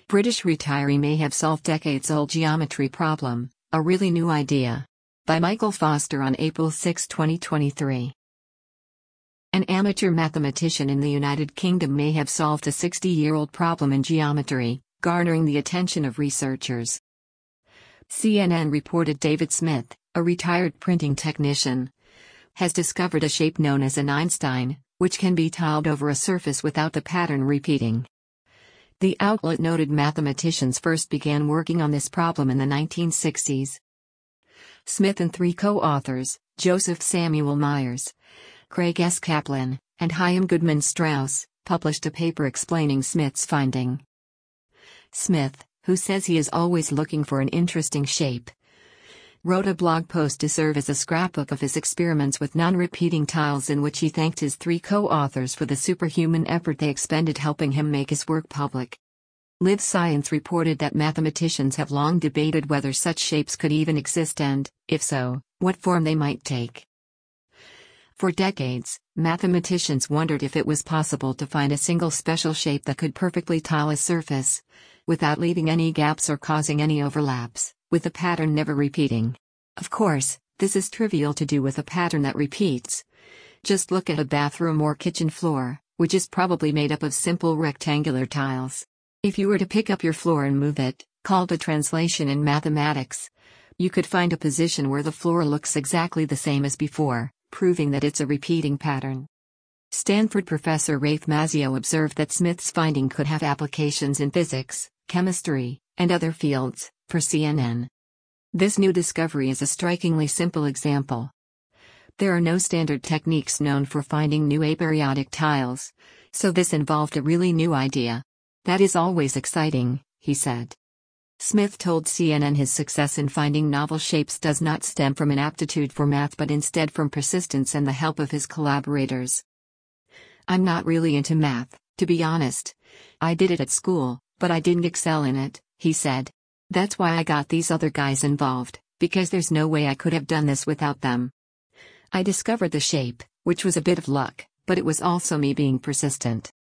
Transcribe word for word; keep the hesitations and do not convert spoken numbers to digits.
British retiree may have solved decades-old geometry problem, a really new idea. By Michael Foster on April sixth twenty twenty-three. An amateur mathematician in the United Kingdom may have solved a sixty-year-old problem in geometry, garnering the attention of researchers. C N N reported David Smith, a retired printing technician, has discovered a shape known as an Einstein, which can be tiled over a surface without the pattern repeating. The outlet noted mathematicians first began working on this problem in the nineteen sixties. Smith and three co-authors, Joseph Samuel Myers, Craig S. Kaplan, and Chaim Goodman Strauss, published a paper explaining Smith's finding. Smith, who says he is always looking for an interesting shape, wrote a blog post to serve as a scrapbook of his experiments with non-repeating tiles, in which he thanked his three co-authors for the superhuman effort they expended helping him make his work public. Live Science reported that mathematicians have long debated whether such shapes could even exist and, if so, what form they might take. For decades, mathematicians wondered if it was possible to find a single special shape that could perfectly tile a surface, without leaving any gaps or causing any overlaps, with the pattern never repeating. Of course, this is trivial to do with a pattern that repeats. Just look at a bathroom or kitchen floor, which is probably made up of simple rectangular tiles. If you were to pick up your floor and move it, called a translation in mathematics, you could find a position where the floor looks exactly the same as before, proving that it's a repeating pattern. Stanford professor Rafe Mazzio observed that Smith's finding could have applications in physics, chemistry, and other fields, for C N N. This new discovery is a strikingly simple example. There are no standard techniques known for finding new aperiodic tiles, so this involved a really new idea. That is always exciting, he said. Smith told C N N his success in finding novel shapes does not stem from an aptitude for math but instead from persistence and the help of his collaborators. I'm not really into math, to be honest. I did it at school, but I didn't excel in it, he said. That's why I got these other guys involved, because there's no way I could have done this without them. I discovered the shape, which was a bit of luck, but it was also me being persistent.